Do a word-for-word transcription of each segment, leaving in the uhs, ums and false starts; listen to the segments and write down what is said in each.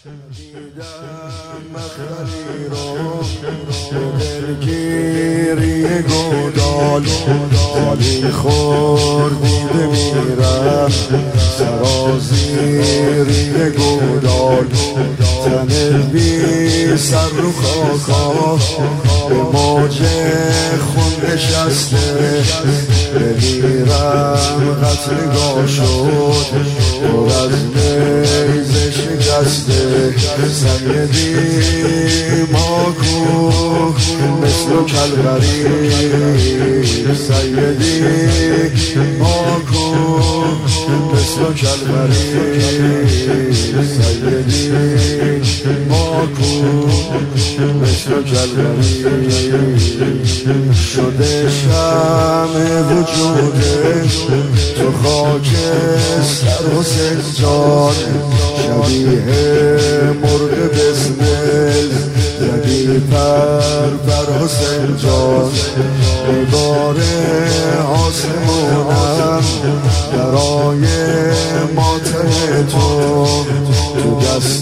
دیدم مخدری رو دلگیری گودال خالی خوردیده میرم سرازیری گودال تن بی سر رو خاکا به موج خون نشسته بمیرم قتل گاه شد پر از نیزه شکسته سیدی ماکو مثل کلبری سیدی ماکو مثل کلبری سیدی ماکو مثل کلبری شده شمع وجودش تو خاک سر حسین جان شبیه مرغ بسمل زدی پر پر حسین جان نگار آسمونم برای ماتم تو تو دست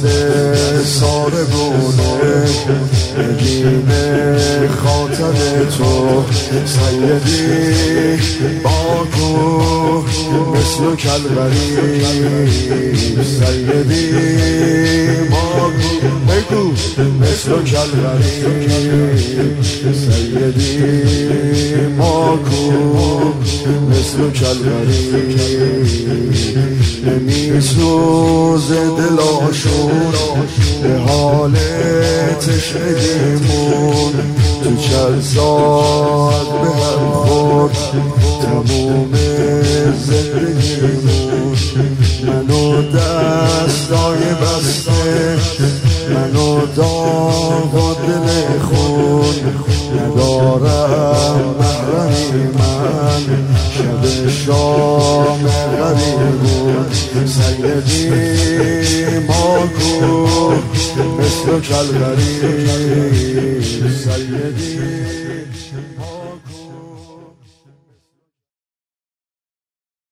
سارگونه نگین خاطر تو سیدی باکو مثل کلبری سیدی باکو بگو مثل کلبری سیدی باکو مثل کلبری نمی سوزه دلاشون به حال تشنگیمون تو چند ساعت به هم خورد تموم زندگیمون منو دستای بسته منو داغ و دل خون ندارم محرمی من شب شام غریبون سیدی ماکو مثل کلبری سیدی